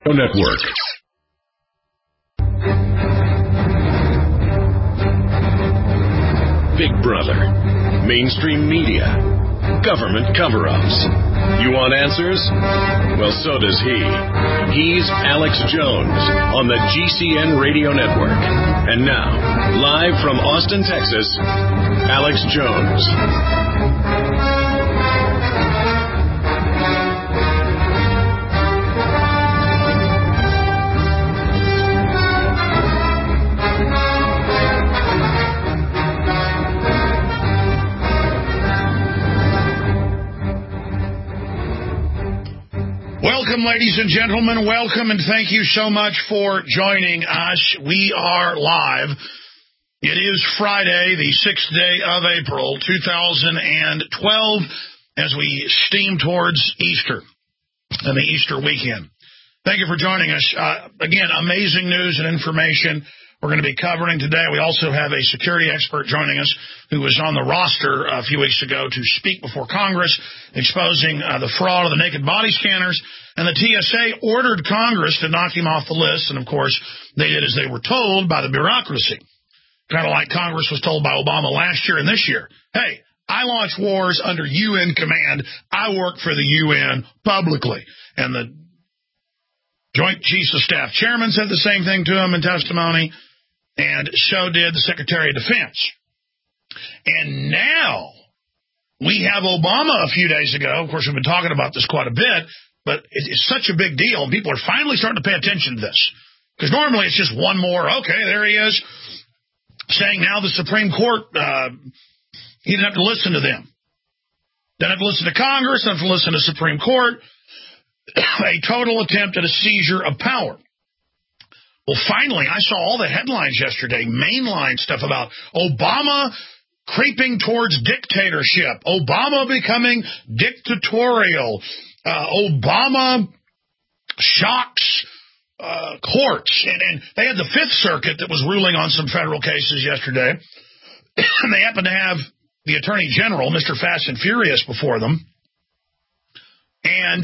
Network. Big Brother, mainstream media, government cover-ups. You want answers? Well, so does he. He's Alex Jones on the GCN Radio Network. And now, live from Austin, Texas, Alex Jones. Welcome, ladies and gentlemen. Welcome, and thank you so much for joining us. We are live. It is Friday, the 6th day of April, 2012, as we steam towards Easter and the Easter weekend. Thank you for joining us. Again, amazing news and information we're going to be covering today. We also have a security expert joining us who was on the roster a few weeks ago to speak before Congress, exposing the fraud of the naked body scanners. And the TSA ordered Congress to knock him off the list. And, of course, they did as they were told by the bureaucracy. Kind of like Congress was told by Obama last year and this year. Hey, I launch wars under UN command. I work for the UN publicly. And the Joint Chiefs of Staff Chairman said the same thing to him in testimony. And so did the Secretary of Defense. And now we have Obama a few days ago. Of course, we've been talking about this quite a bit, but it's such a big deal. And people are finally starting to pay attention to this. Because normally it's just one more, okay, there he is, saying now the Supreme Court, he didn't have to listen to them. Didn't have to listen to Congress, didn't have to listen to the Supreme Court. A total attempt at a seizure of power. Well, finally, I saw all the headlines yesterday, mainline stuff about Obama creeping towards dictatorship, Obama becoming dictatorial, Obama shocks courts. And they had the Fifth Circuit that was ruling on some federal cases yesterday. And they happened to have the Attorney General, Mr. Fast and Furious, before them. And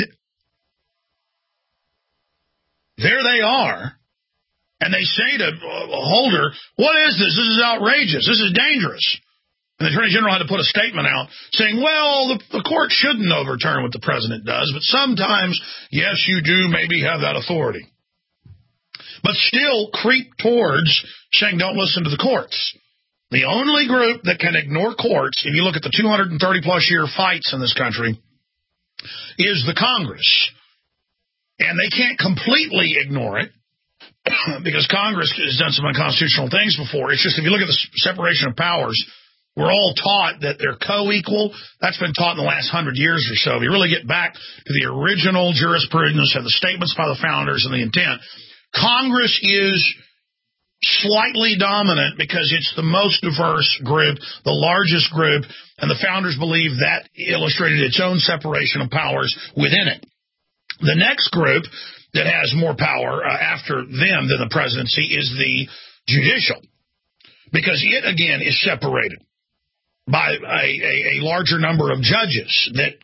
there they are. And they say to Holder, what is this? This is outrageous. This is dangerous. And the Attorney General had to put a statement out saying, well, the court shouldn't overturn what the president does, but sometimes, yes, you do maybe have that authority. But still creep towards saying don't listen to the courts. The only group that can ignore courts, if you look at the 230-plus year fights in this country, is the Congress. And they can't completely ignore it, because Congress has done some unconstitutional things before. It's just if you look at the separation of powers, we're all taught that they're co-equal. That's been taught in the last 100 years or so. If you really get back to the original jurisprudence and the statements by the founders and the intent, Congress is slightly dominant because it's the most diverse group, the largest group, and the founders believe that illustrated its own separation of powers within it. The next group that has more power after them than the presidency is the judicial, because it, again, is separated by a larger number of judges that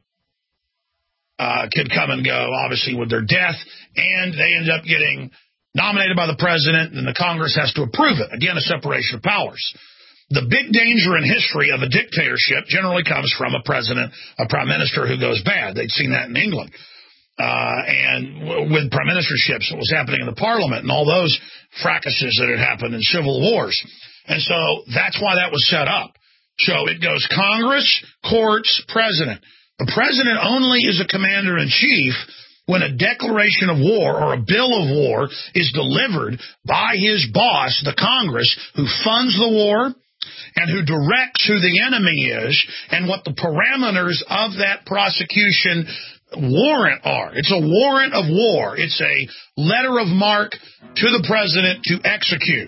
can come and go, obviously, with their death, and they end up getting nominated by the president, and the Congress has to approve it. Again, a separation of powers. The big danger in history of a dictatorship generally comes from a president, a prime minister who goes bad. They'd seen that in England. And with prime ministerships, what was happening in the parliament and all those fracases that had happened in civil wars. And so that's why that was set up. So it goes Congress, courts, president. The president only is a commander-in-chief when a declaration of war or a bill of war is delivered by his boss, the Congress, who funds the war and who directs who the enemy is and what the parameters of that prosecution warrant are. It's a warrant of war. It's a letter of marque to the president to execute.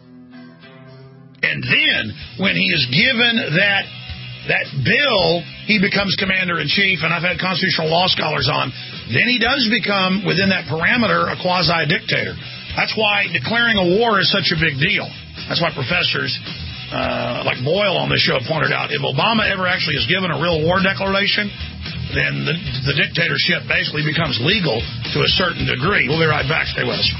And then when he is given that bill, he becomes commander-in-chief, and I've had constitutional law scholars on, then he does become, within that parameter, a quasi-dictator. That's why declaring a war is such a big deal. That's why professors like Boyle on this show pointed out, if Obama ever actually is given a real war declaration, then the dictatorship basically becomes legal to a certain degree. We'll be right back. Stay with us.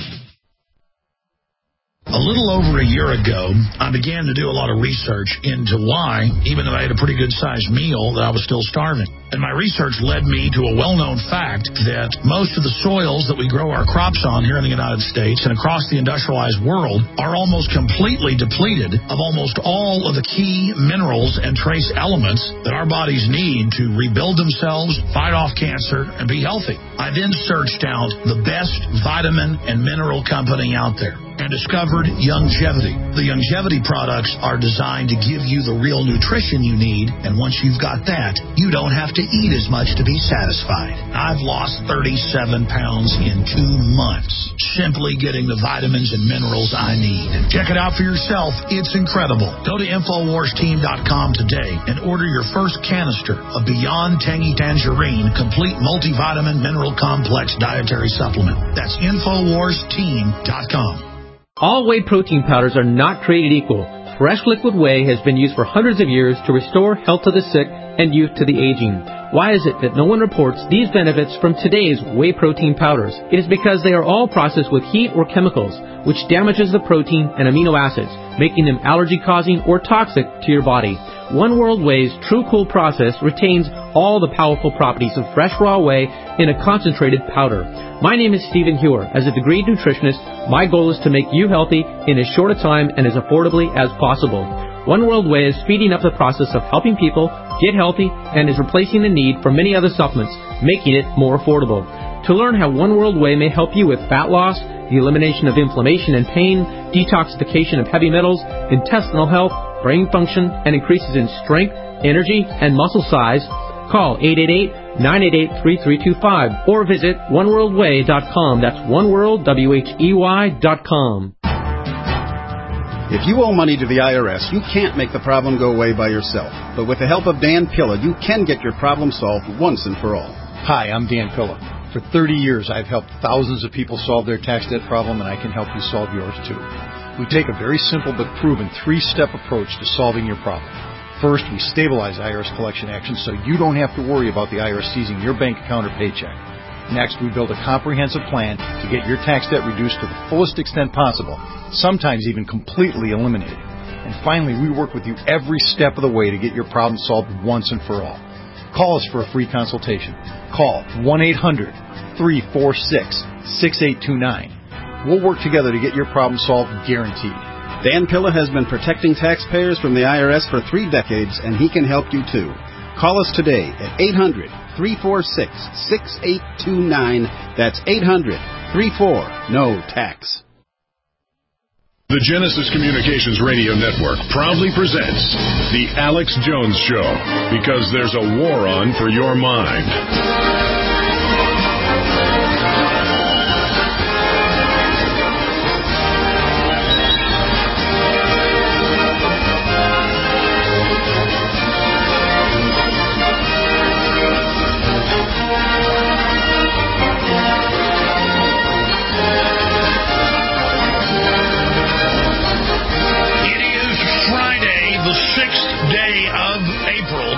A little over a year ago, I began to do a lot of research into why, even though I had a pretty good-sized meal, that I was still starving. And my research led me to a well-known fact that most of the soils that we grow our crops on here in the United States and across the industrialized world are almost completely depleted of almost all of the key minerals and trace elements that our bodies need to rebuild themselves, fight off cancer, and be healthy. I then searched out the best vitamin and mineral company out there and discovered Youngevity. The Youngevity products are designed to give you the real nutrition you need, and once you've got that, you don't have to eat as much to be satisfied. I've lost 37 pounds in 2 months, simply getting the vitamins and minerals I need. Check it out for yourself. It's incredible. Go to InfoWarsTeam.com today and order your first canister of Beyond Tangy Tangerine Complete Multivitamin Mineral Complex Dietary Supplement. That's InfoWarsTeam.com. All whey protein powders are not created equal. Fresh liquid whey has been used for hundreds of years to restore health to the sick and youth to the aging. Why is it that no one reports these benefits from today's whey protein powders? It is because they are all processed with heat or chemicals, which damages the protein and amino acids, making them allergy-causing or toxic to your body. One World Whey's True Cool process retains all the powerful properties of fresh raw whey in a concentrated powder. My name is Stephen Hewer. As a degreed nutritionist, my goal is to make you healthy in as short a time and as affordably as possible. One World Whey is speeding up the process of helping people get healthy and is replacing the need for many other supplements, making it more affordable. To learn how One World Whey may help you with fat loss, the elimination of inflammation and pain, detoxification of heavy metals, intestinal health, brain function, and increases in strength, energy, and muscle size, call 888-988-3325 or visit oneworldwhey.com. That's oneworldwhey.com. If you owe money to the IRS, you can't make the problem go away by yourself. But with the help of Dan Pilla, you can get your problem solved once and for all. Hi, I'm Dan Pilla. For 30 years, I've helped thousands of people solve their tax debt problem, and I can help you solve yours too. We take a very simple but proven 3-step approach to solving your problem. First, we stabilize IRS collection actions so you don't have to worry about the IRS seizing your bank account or paycheck. Next, we build a comprehensive plan to get your tax debt reduced to the fullest extent possible, sometimes even completely eliminated. And finally, we work with you every step of the way to get your problem solved once and for all. Call us for a free consultation. Call 1-800-346-6829. We'll work together to get your problem solved, guaranteed. Dan Pilla has been protecting taxpayers from the IRS for 3 decades, and he can help you too. Call us today at 800-346-6829. That's 800-34-NO-TAX. The Genesis Communications Radio Network proudly presents The Alex Jones Show, because there's a war on for your mind. The 6th day of April,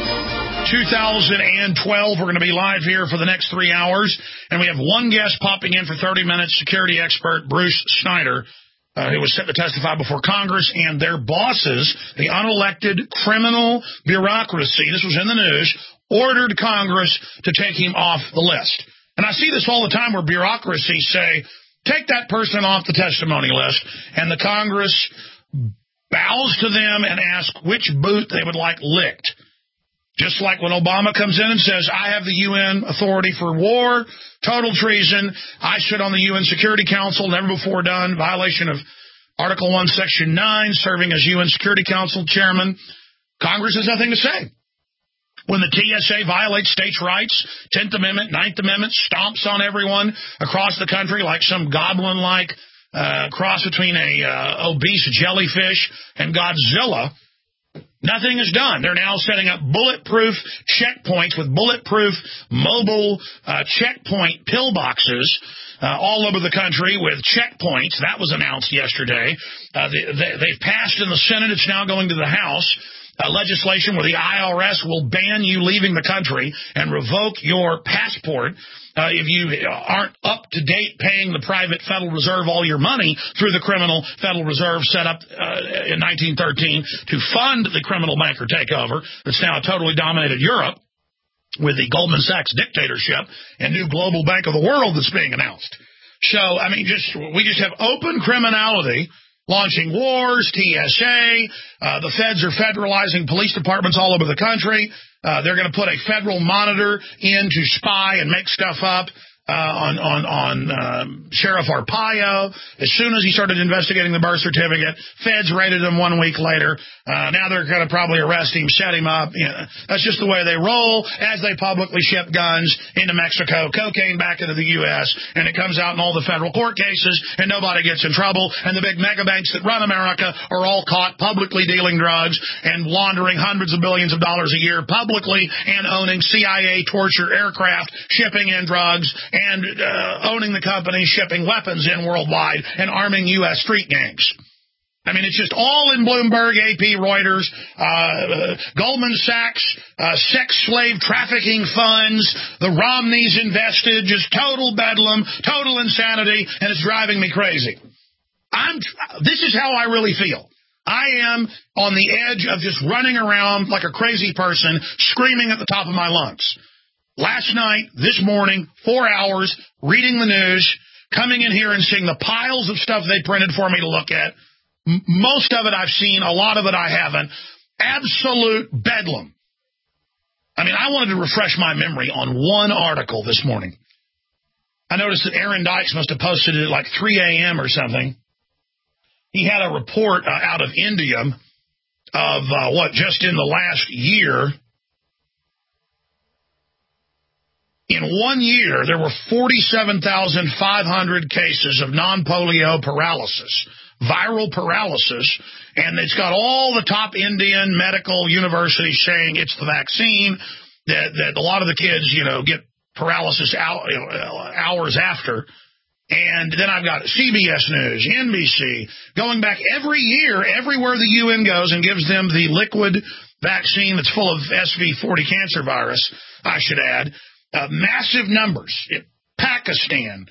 2012. We're going to be live here for the next 3 hours, and we have one guest popping in for 30 minutes, security expert Bruce Snyder, who was set to testify before Congress and their bosses, the unelected criminal bureaucracy, this was in the news, ordered Congress to take him off the list. And I see this all the time where bureaucracies say, take that person off the testimony list, and the Congress bows to them and asks which boot they would like licked. Just like when Obama comes in and says, I have the UN authority for war, total treason, I sit on the UN Security Council, never before done, violation of Article 1, Section 9, serving as UN Security Council chairman. Congress has nothing to say. When the TSA violates states' rights, 10th Amendment, 9th Amendment, stomps on everyone across the country like some goblin-like cross between a obese jellyfish and Godzilla, nothing is done. They're now setting up bulletproof checkpoints with bulletproof mobile checkpoint pillboxes all over the country with checkpoints. That was announced yesterday. They've passed in the Senate. It's now going to the House. legislation where the IRS will ban you leaving the country and revoke your passport if you aren't up to date paying the private Federal Reserve all your money through the criminal Federal Reserve set up in 1913 to fund the criminal banker takeover that's now totally dominated Europe with the Goldman Sachs dictatorship and new global bank of the world that's being announced. So, I mean, we just have open criminality, launching wars, TSA. The feds are federalizing police departments all over the country. They're going to put a federal monitor in to spy and make stuff up on Sheriff Arpaio. As soon as he started investigating the birth certificate, feds raided him 1 week later. Now they're going to probably arrest him, set him up. You know, that's just the way they roll as they publicly ship guns into Mexico, cocaine back into the U.S., and it comes out in all the federal court cases, and nobody gets in trouble, and the big mega banks that run America are all caught publicly dealing drugs and laundering hundreds of billions of dollars a year publicly and owning CIA torture aircraft, shipping in drugs, and owning the company, shipping weapons in worldwide, and arming U.S. street gangs. I mean, it's just all in Bloomberg, AP, Reuters, Goldman Sachs, sex slave trafficking funds, the Romneys invested, just total bedlam, total insanity, and it's driving me crazy. This is how I really feel. I am on the edge of just running around like a crazy person, screaming at the top of my lungs. Last night, this morning, 4 hours, reading the news, coming in here and seeing the piles of stuff they printed for me to look at. Most of it I've seen, a lot of it I haven't. Absolute bedlam. I mean, I wanted to refresh my memory on one article this morning. I noticed that Aaron Dykes must have posted it at like 3 a.m. or something. He had a report out of India of just in the last year. In 1 year, there were 47,500 cases of non-polio paralysis, viral paralysis, and it's got all the top Indian medical universities saying it's the vaccine, that a lot of the kids, get paralysis hours after. And then I've got CBS News, NBC, going back every year, everywhere the UN goes and gives them the liquid vaccine that's full of SV40 cancer virus, I should add. Massive numbers. Pakistan,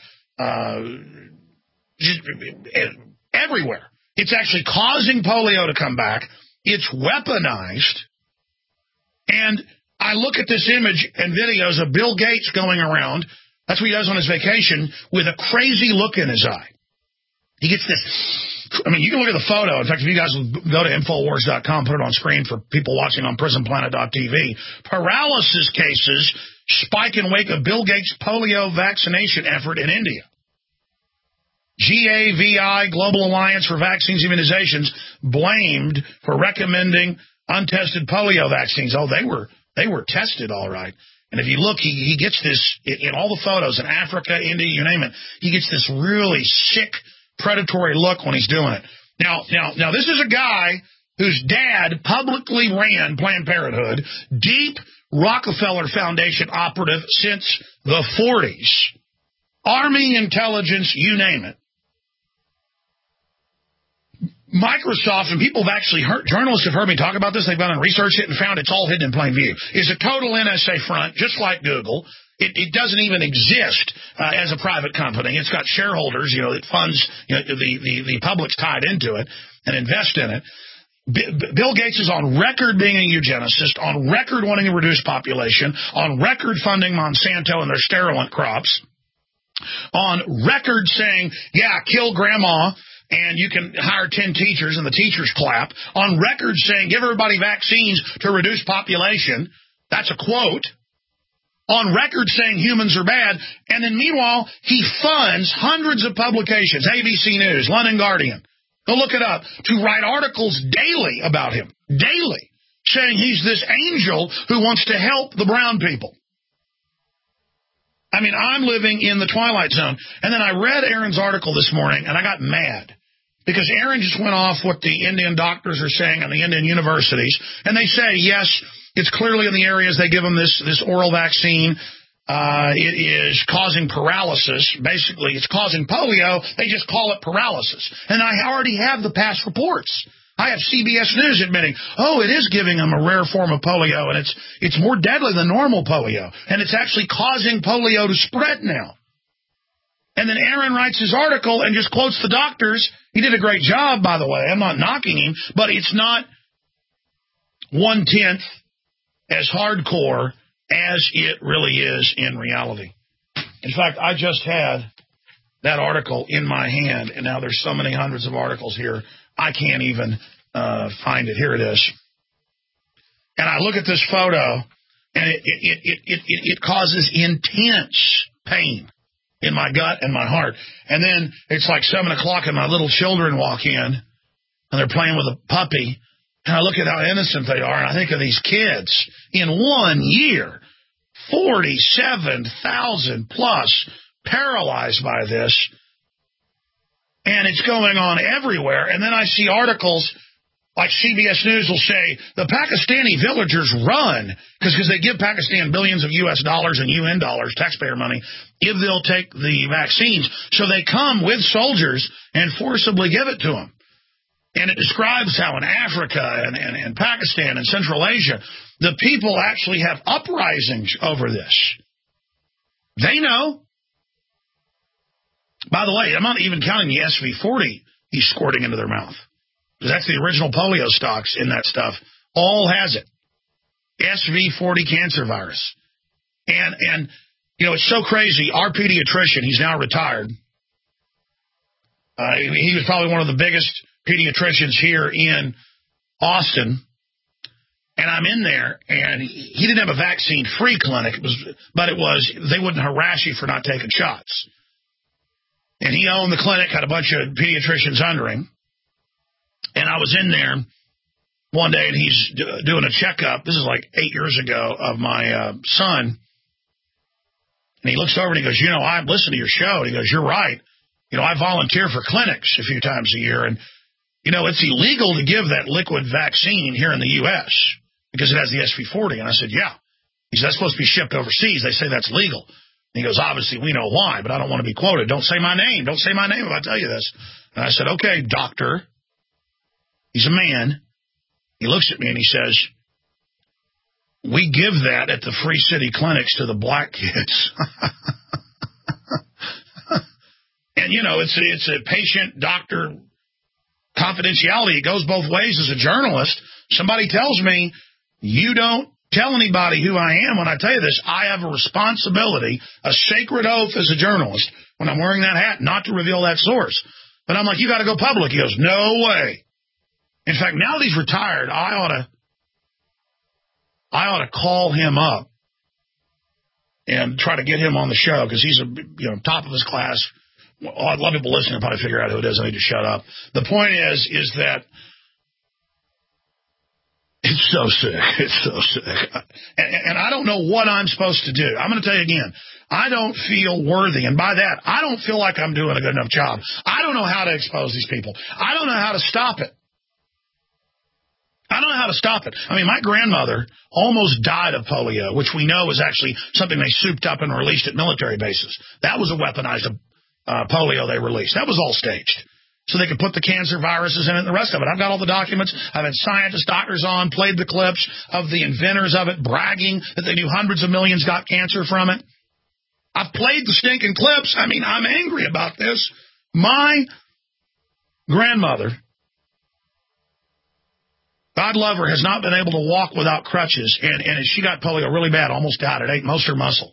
everywhere. It's actually causing polio to come back. It's weaponized. And I look at this image and videos of Bill Gates going around. That's what he does on his vacation, with a crazy look in his eye. He gets this. I mean, you can look at the photo. In fact, if you guys will go to Infowars.com, put it on screen for people watching on PrisonPlanet.tv. Paralysis cases spike in wake of Bill Gates' polio vaccination effort in India. GAVI, Global Alliance for Vaccines Immunizations, blamed for recommending untested polio vaccines. Oh, they were tested all right. And if you look, he gets this in all the photos in Africa, India, you name it. He gets this really sick, predatory look when he's doing it. Now, this is a guy whose dad publicly ran Planned Parenthood, deep Rockefeller Foundation operative since the 40s. Army, intelligence, you name it. Microsoft, and people have actually heard, journalists have heard me talk about this, they've gone and researched it and found it's all hidden in plain view, is a total NSA front, just like Google. It doesn't even exist as a private company. It's got shareholders, it funds, the public's tied into it and invest in it. Bill Gates is on record being a eugenicist, on record wanting to reduce population, on record funding Monsanto and their sterilant crops, on record saying, kill grandma, and you can hire 10 teachers and the teachers clap, on record saying give everybody vaccines to reduce population. That's a quote. On record saying humans are bad. And then meanwhile, he funds hundreds of publications, ABC News, London Guardian. Go look it up, to write articles daily about him, daily, saying he's this angel who wants to help the brown people. I mean, I'm living in the twilight zone. And then I read Aaron's article this morning, and I got mad. Because Aaron just went off what the Indian doctors are saying and the Indian universities. And they say, yes, it's clearly in the areas they give them this oral vaccine. It is causing paralysis. Basically, it's causing polio. They just call it paralysis. And I already have the past reports. I have CBS News admitting, it is giving them a rare form of polio, and it's more deadly than normal polio, and it's actually causing polio to spread now. And then Aaron writes his article and just quotes the doctors. He did a great job, by the way. I'm not knocking him, but it's not 1/10 as hardcore as it really is in reality. In fact, I just had that article in my hand, and now there's so many hundreds of articles here, I can't even find it. Here it is. And I look at this photo, and it causes intense pain in my gut and my heart. And then it's like 7 o'clock, and my little children walk in, and they're playing with a puppy. And I look at how innocent they are, and I think of these kids. In 1 year, 47,000 plus paralyzed by this, and it's going on everywhere. And then I see articles like CBS News will say the Pakistani villagers run because they give Pakistan billions of U.S. dollars and UN dollars, taxpayer money, if they'll take the vaccines. So they come with soldiers and forcibly give it to them. And it describes how in Africa and Pakistan and Central Asia, the people actually have uprisings over this. They know. By the way, I'm not even counting the SV40 he's squirting into their mouth. Because that's the original polio stocks in that stuff. All has it. SV40 cancer virus. And it's so crazy. Our pediatrician, he's now retired. He was probably one of the biggest pediatricians here in Austin. And I'm in there, and he didn't have a vaccine-free clinic, but they wouldn't harass you for not taking shots. And he owned the clinic, had a bunch of pediatricians under him. And I was in there one day, and he's doing a checkup. This is like 8 years ago of my son. And he looks over and he goes, I listen to your show. And he goes, you're right. I volunteer for clinics a few times a year. And, it's illegal to give that liquid vaccine here in the U.S. because it has the SV40. And I said, yeah. He said, that's supposed to be shipped overseas. They say that's legal. And he goes, obviously, we know why, but I don't want to be quoted. Don't say my name. Don't say my name if I tell you this. And I said, okay, doctor. He's a man. He looks at me and he says, we give that at the Free City clinics to the black kids. And, it's a patient-doctor confidentiality. It goes both ways as a journalist. Somebody tells me, you don't tell anybody who I am when I tell you this. I have a responsibility, a sacred oath as a journalist, when I'm wearing that hat, not to reveal that source. But I'm like, you got to go public. He goes, no way. In fact, now that he's retired, I ought to call him up and try to get him on the show because he's top of his class. Well, a lot of people listening will probably figure out who it is. I need to shut up. The point is that it's so sick. It's so sick. And I don't know what I'm supposed to do. I'm going to tell you again. I don't feel worthy. And by that, I don't feel like I'm doing a good enough job. I don't know how to expose these people. I don't know how to stop it. I don't know how to stop it. I mean, my grandmother almost died of polio, which we know is actually something they souped up and released at military bases. That was a weaponized polio they released. That was all staged. So they could put the cancer viruses in it and the rest of it. I've got all the documents. I've had scientists, doctors on, played the clips of the inventors of it, bragging that they knew hundreds of millions got cancer from it. I've played the stinking clips. I mean, I'm angry about this. My grandmother, God love her, has not been able to walk without crutches, and she got polio really bad, almost died. It ate most of her muscle.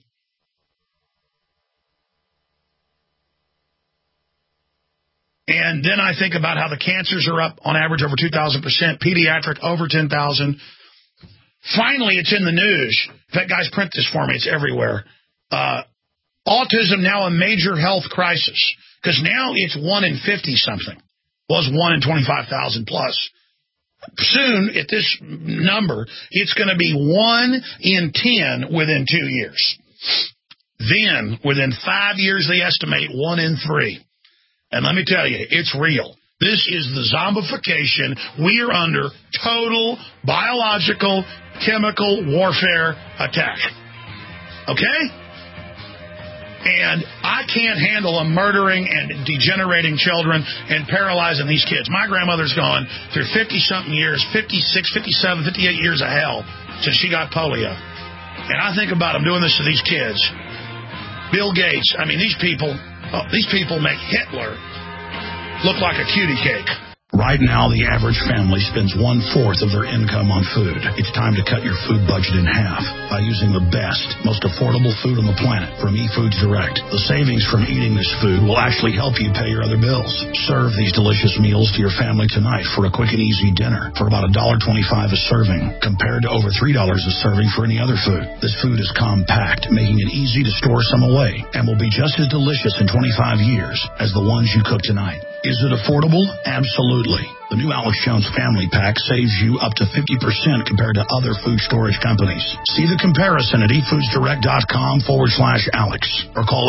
And then I think about how the cancers are up on average over 2,000%, pediatric over 10,000. Finally, it's in the news. In fact, guys, print this for me. It's everywhere. Autism now a major health crisis because now it's 1 in 50-something. Was 1 in 25,000 plus. Soon, at this number, it's going to be 1 in 10 within 2 years. Then, within 5 years, they estimate 1 in 3. And let me tell you, it's real. This is the zombification. We are under total biological, chemical warfare attack. Okay? And I can't handle them murdering and degenerating children and paralyzing these kids. My grandmother's gone through 50-something years, 56, 57, 58 years of hell since she got polio. And I think about them doing this to these kids. Bill Gates, I mean, these people make Hitler look like a cutie cake. Right now, the average family spends 1/4 of their income on food. It's time to cut your food budget in half by using the best, most affordable food on the planet from eFoods Direct. The savings from eating this food will actually help you pay your other bills. Serve these delicious meals to your family tonight for a quick and easy dinner for about $1.25 a serving, compared to over $3 a serving for any other food. This food is compact, making it easy to store some away, and will be just as delicious in 25 years as the ones you cook tonight. Is it affordable? Absolutely. The new Alex Jones Family Pack saves you up to 50% compared to other food storage companies. See the comparison at eFoodsDirect.com/Alex or call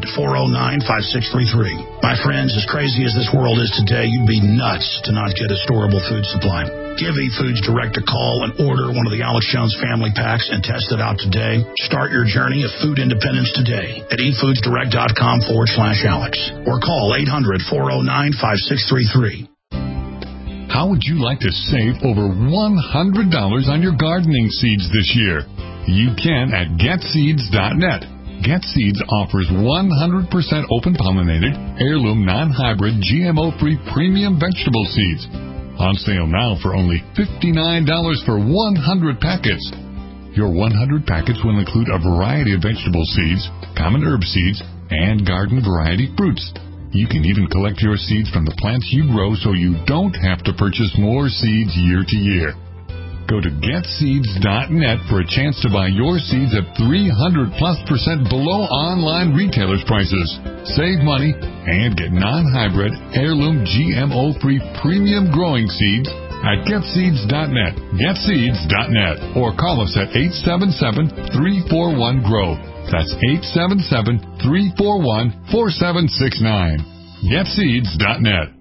800-409-5633. My friends, as crazy as this world is today, you'd be nuts to not get a storable food supply. Give eFoods Direct a call and order one of the Alex Jones Family Packs and test it out today. Start your journey of food independence today at eFoodsDirect.com/Alex or call 800-409-5633. How would you like to save over $100 on your gardening seeds this year? You can at GetSeeds.net. GetSeeds offers 100% open-pollinated, heirloom, non-hybrid, GMO-free premium vegetable seeds. On sale now for only $59 for 100 packets. Your 100 packets will include a variety of vegetable seeds, common herb seeds, and garden variety fruits. You can even collect your seeds from the plants you grow so you don't have to purchase more seeds year to year. Go to GetSeeds.net for a chance to buy your seeds at 300+% below online retailers' prices. Save money and get non-hybrid, heirloom, GMO-free premium growing seeds at GetSeeds.net. GetSeeds.net. Or call us at 877-341-GROW. That's 877-341-4769. GetSeeds.net.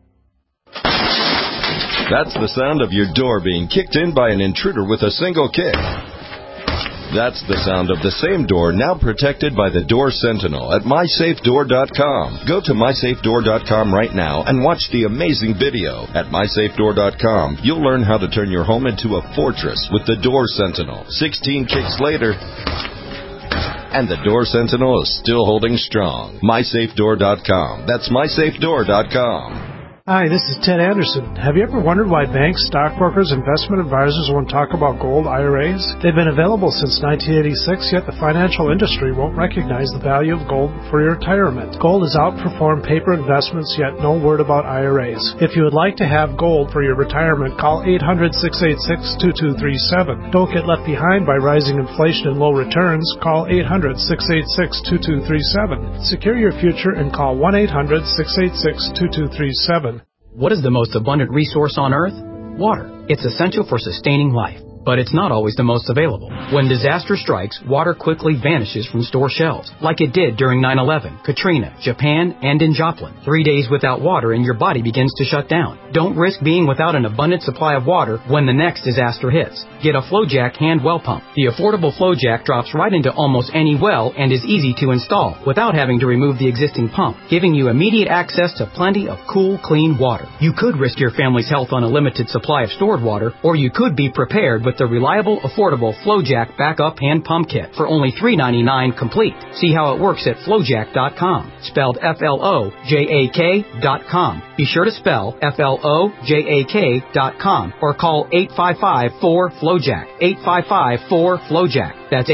That's the sound of your door being kicked in by an intruder with a single kick. That's the sound of the same door now protected by the Door Sentinel at MySafeDoor.com. Go to MySafeDoor.com right now and watch the amazing video. At MySafeDoor.com, you'll learn how to turn your home into a fortress with the Door Sentinel. 16 kicks later, and the Door Sentinel is still holding strong. MySafeDoor.com. That's MySafeDoor.com. Hi, this is Ted Anderson. Have you ever wondered why banks, stockbrokers, investment advisors won't talk about gold IRAs? They've been available since 1986, yet the financial industry won't recognize the value of gold for your retirement. Gold has outperformed paper investments, yet no word about IRAs. If you would like to have gold for your retirement, call 800-686-2237. Don't get left behind by rising inflation and low returns. Call 800-686-2237. Secure your future and call 1-800-686-2237. What is the most abundant resource on Earth? Water. It's essential for sustaining life, but it's not always the most available. When disaster strikes, water quickly vanishes from store shelves, like it did during 9/11, Katrina, Japan, and in Joplin. 3 days without water and your body begins to shut down. Don't risk being without an abundant supply of water when the next disaster hits. Get a FlowJack hand well pump. The affordable FlowJack drops right into almost any well and is easy to install without having to remove the existing pump, giving you immediate access to plenty of cool, clean water. You could risk your family's health on a limited supply of stored water, or you could be prepared with the reliable, affordable FlowJack Backup Hand Pump Kit for only $3.99 complete. See how it works at FlowJack.com, spelled FLOJAK.com. Be sure to spell FLOJAK.com or call 855-4FlowJack, 855-4FlowJack. That's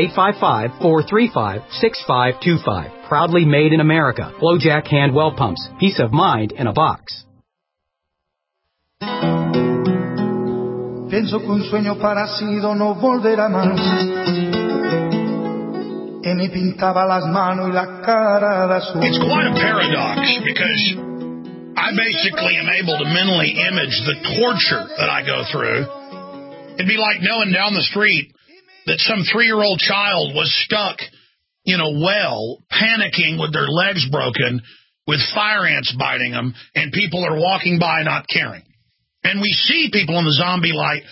855-435-6525. Proudly made in America. FlowJack Hand Well Pumps. Peace of mind in a box. Pienso que un sueño parecido no volverá más. Y me pintaba las manos y la cara de azul. It's quite a paradox because I basically am able to mentally image the torture that I go through. It'd be like knowing down the street that some 3-year-old child was stuck in a well, panicking with their legs broken, with fire ants biting them, and people are walking by not caring. And we see people in the zombie-like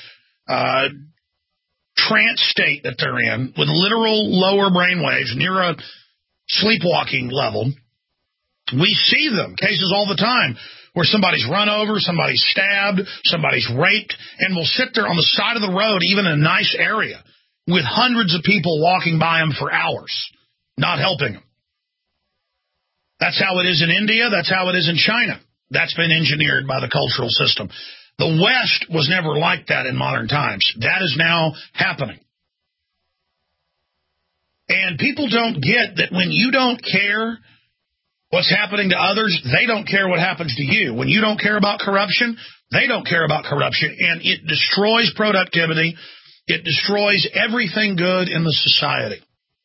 trance state that they're in, with literal lower brain waves, near a sleepwalking level. We see them, cases all the time, where somebody's run over, somebody's stabbed, somebody's raped, and will sit there on the side of the road, even in a nice area, with hundreds of people walking by them for hours, not helping them. That's how it is in India. That's how it is in China. That's been engineered by the cultural system. The West was never like that in modern times. That is now happening. And people don't get that when you don't care what's happening to others, they don't care what happens to you. When you don't care about corruption, they don't care about corruption, and it destroys productivity. It destroys everything good in the society.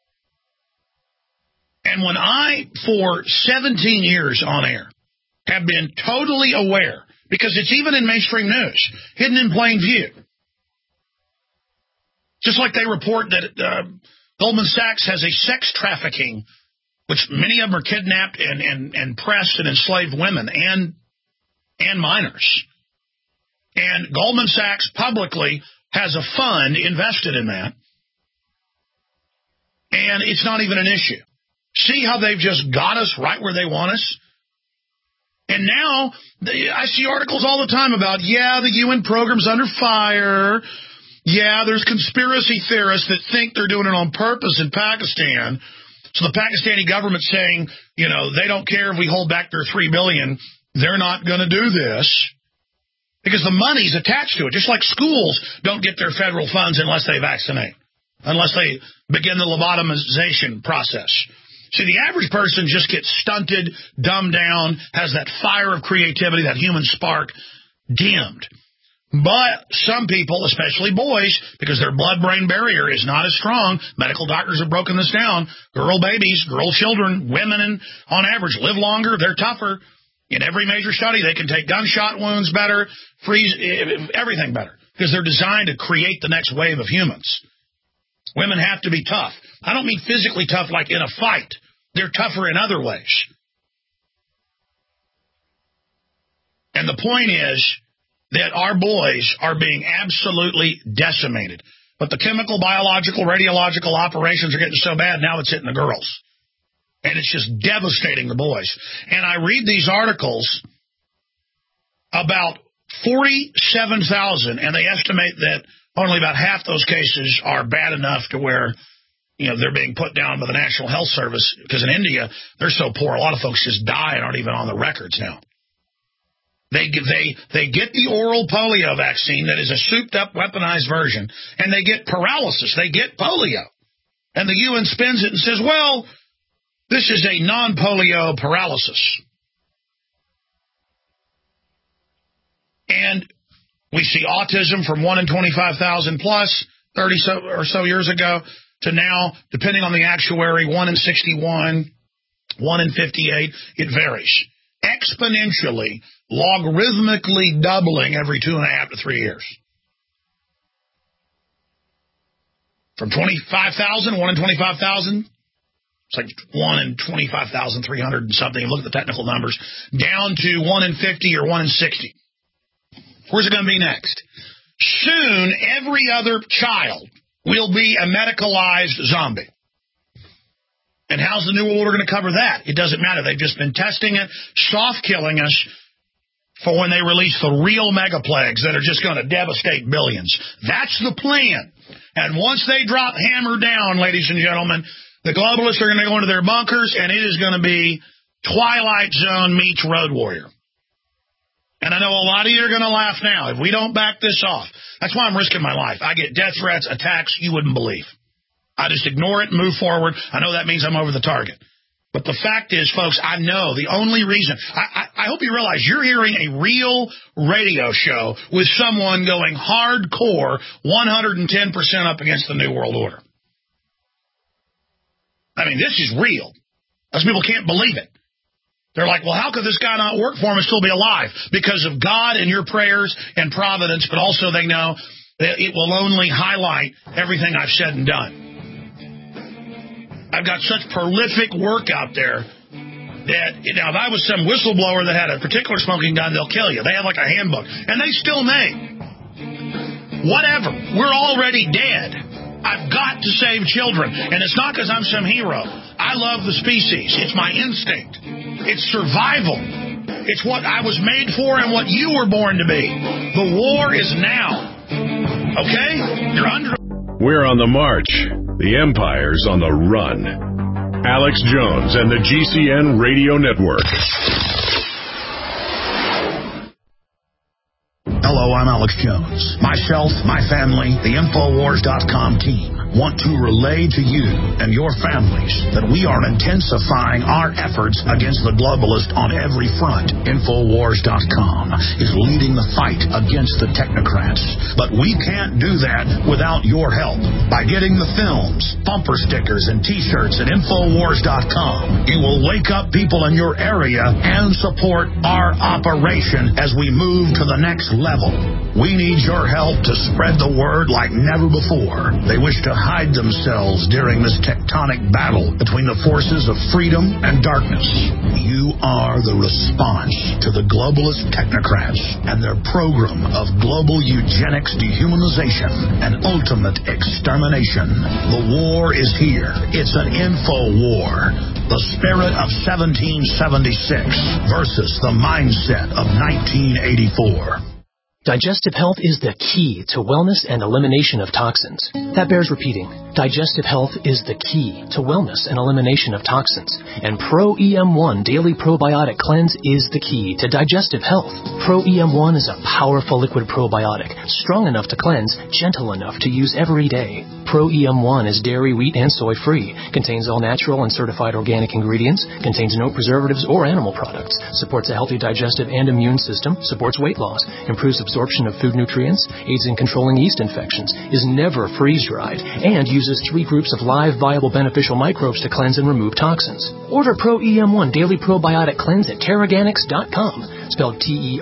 And when I, for 17 years on air, have been totally aware, because it's even in mainstream news, hidden in plain view, just like they report that Goldman Sachs has a sex trafficking, which many of them are kidnapped and pressed and enslaved women and minors. And Goldman Sachs publicly has a fund invested in that. And it's not even an issue. See how they've just got us right where they want us? And now I see articles all the time about, the UN program's under fire. There's conspiracy theorists that think they're doing it on purpose in Pakistan. So the Pakistani government's saying, they don't care if we hold back their $3 billion. They're not going to do this because the money's attached to it. Just like schools don't get their federal funds unless they vaccinate, unless they begin the lobotomization process. See, the average person just gets stunted, dumbed down, has that fire of creativity, that human spark, dimmed. But some people, especially boys, because their blood-brain barrier is not as strong, medical doctors have broken this down, girl babies, girl children, women, on average, live longer, they're tougher. In every major study, they can take gunshot wounds better, freeze, everything better, because they're designed to create the next wave of humans. Women have to be tough. I don't mean physically tough like in a fight. They're tougher in other ways. And the point is that our boys are being absolutely decimated. But the chemical, biological, radiological operations are getting so bad, now it's hitting the girls. And it's just devastating the boys. And I read these articles about 47,000, and they estimate that only about half those cases are bad enough to where they're being put down by the National Health Service, because in India, they're so poor, a lot of folks just die and aren't even on the records now. They get the oral polio vaccine that is a souped-up, weaponized version, and they get paralysis. They get polio. And the UN spins it and says, well, this is a non-polio paralysis. And we see autism from 1 in 25,000 plus 30 or so years ago to now, depending on the actuary, 1 in 61, 1 in 58. It varies. Exponentially, logarithmically doubling every 2.5 to 3 years. From 25,000, 1 in 25,000, it's like 1 in 25,300 and something. Look at the technical numbers. Down to 1 in 50 or 1 in 60. Where's it going to be next? Soon, every other child will be a medicalized zombie. And how's the New World Order going to cover that? It doesn't matter. They've just been testing it, soft-killing us for when they release the real mega plagues that are just going to devastate billions. That's the plan. And once they drop hammer down, ladies and gentlemen, the globalists are going to go into their bunkers, and it is going to be Twilight Zone meets Road Warrior. And I know a lot of you are going to laugh now if we don't back this off. That's why I'm risking my life. I get death threats, attacks you wouldn't believe. I just ignore it and move forward. I know that means I'm over the target. But the fact is, folks, I know the only reason. I hope you realize you're hearing a real radio show with someone going hardcore 110% up against the New World Order. I mean, this is real. Those people can't believe it. They're like, well, how could this guy not work for him and still be alive? Because of God and your prayers and providence, but also they know that it will only highlight everything I've said and done. I've got such prolific work out there that, if I was some whistleblower that had a particular smoking gun, they'll kill you. They have like a handbook, and they still may. Whatever. We're already dead. I've got to save children. And it's not because I'm some hero. I love the species. It's my instinct. It's survival. It's what I was made for and what you were born to be. The war is now. Okay? You're under... We're on the march. The empire's on the run. Alex Jones and the GCN Radio Network. Hello, I'm Alex Jones. Myself, my family, the Infowars.com team want to relay to you and your families that we are intensifying our efforts against the globalists on every front. Infowars.com is leading the fight against the technocrats. But we can't do that without your help. By getting the films, bumper stickers, and T-shirts at Infowars.com, you will wake up people in your area and support our operation as we move to the next level. We need your help to spread the word like never before. They wish to hide themselves during this tectonic battle between the forces of freedom and darkness. You are the response to the globalist technocrats and their program of global eugenics, dehumanization, and ultimate extermination. The war is here. It's an info war. The spirit of 1776 versus the mindset of 1984. Digestive health is the key to wellness and elimination of toxins. That bears repeating. Digestive health is the key to wellness and elimination of toxins. And Pro-EM1 Daily Probiotic Cleanse is the key to digestive health. Pro-EM1 is a powerful liquid probiotic, strong enough to cleanse, gentle enough to use every day. Pro-EM1 is dairy, wheat, and soy-free, contains all natural and certified organic ingredients, contains no preservatives or animal products, supports a healthy digestive and immune system, supports weight loss, improves absorption of food nutrients, aids in controlling yeast infections, is never freeze-dried, and uses 3 groups of live, viable, beneficial microbes to cleanse and remove toxins. Order Pro-EM1 Daily Probiotic Cleanse at Terraganix.com, spelled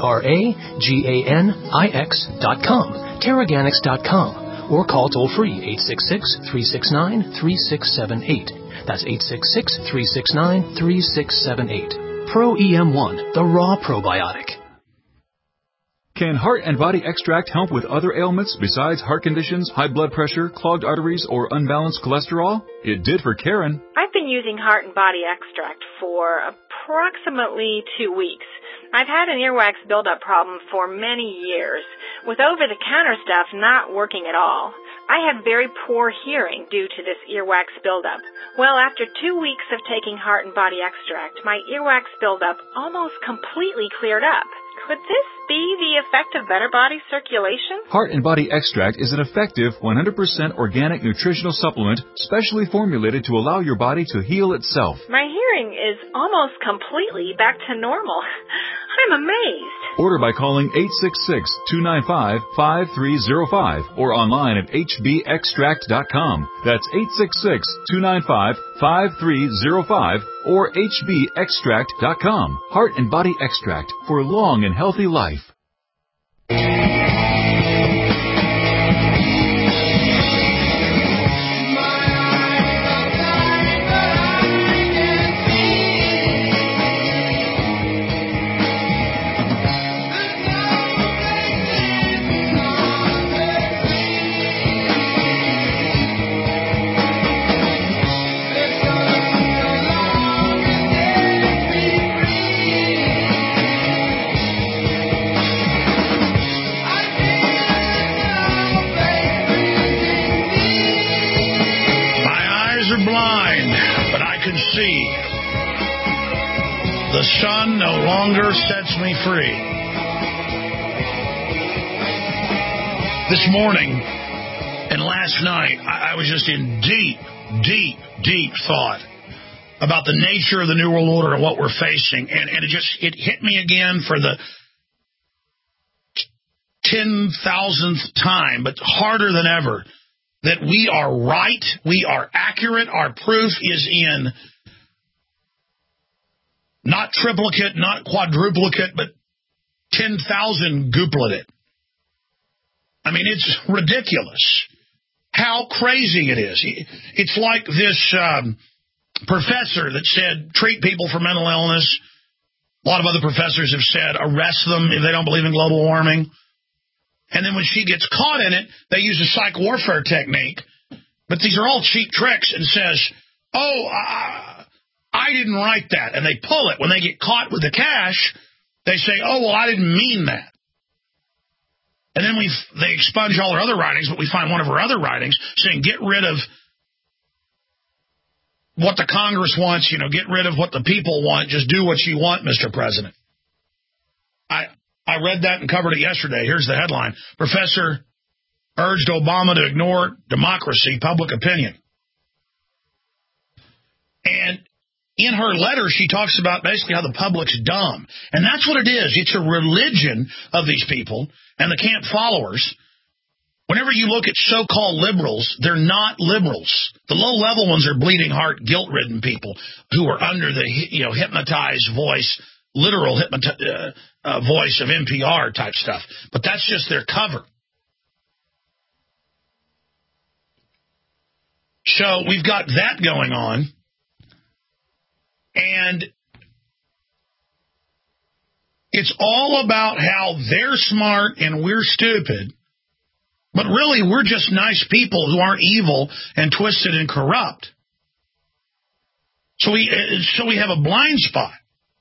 Terraganix.com, Terraganix.com, or call toll-free 866-369-3678. That's 866-369-3678. Pro-EM1, the raw probiotic. Can Heart and Body Extract help with other ailments besides heart conditions, high blood pressure, clogged arteries, or unbalanced cholesterol? It did for Karen. I've been using Heart and Body Extract for approximately 2 weeks. I've had an earwax buildup problem for many years, with over-the-counter stuff not working at all. I had very poor hearing due to this earwax buildup. Well, after 2 weeks of taking Heart and Body Extract, my earwax buildup almost completely cleared up. Could this be the effect of better body circulation? Heart and Body Extract is an effective 100% organic nutritional supplement specially formulated to allow your body to heal itself. My hearing is almost completely back to normal. I'm amazed. Order by calling 866-295-5305 or online at hbextract.com. That's 866-295-5305 or hbextract.com. Heart and Body Extract for a long and healthy life. The sun no longer sets me free. This morning and last night, I was just in deep thought about the nature of the New World Order and what we're facing. And it hit me again for the 10,000th time, but harder than ever, that we are right, we are accurate, our proof is in not triplicate, not quadruplicate, but 10,000 gooplicate. I mean, it's ridiculous how crazy it is. It's like this professor that said, treat people for mental illness. A lot of other professors have said, arrest them if they don't believe in global warming. And then when she gets caught in it, they use a psych warfare technique But these are all cheap tricks and says, oh, I didn't write that. And they pull it. When they get caught with the cash, they say, oh, well, I didn't mean that. And then they expunge all her other writings, but we find one of her other writings saying, get rid of what the Congress wants, get rid of what the people want. Just do what you want, Mr. President. I read that and covered it yesterday. Here's the headline. Professor urged Obama to ignore democracy, public opinion. And in her letter, she talks about basically how the public's dumb. And that's what it is. It's a religion of these people and the camp followers. Whenever you look at so-called liberals, they're not liberals. The low-level ones are bleeding heart, guilt-ridden people who are under the hypnotized voice, literal voice of NPR type stuff. But that's just their cover. So we've got that going on. And it's all about how they're smart and we're stupid. But really, we're just nice people who aren't evil and twisted and corrupt. So we have a blind spot.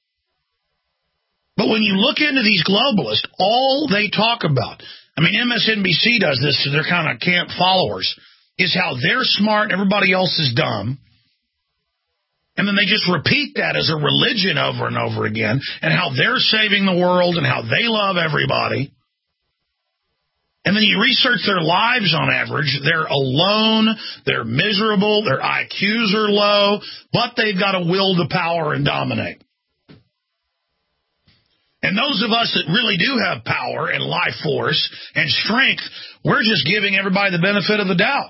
But when you look into these globalists, all they talk about, MSNBC does this to their kind of camp followers, is how they're smart and everybody else is dumb. And then they just repeat that as a religion over and over again, and how they're saving the world and how they love everybody. And then you research their lives on average. They're alone, they're miserable, their IQs are low, but they've got a will to power and dominate. And those of us that really do have power and life force and strength, we're just giving everybody the benefit of the doubt.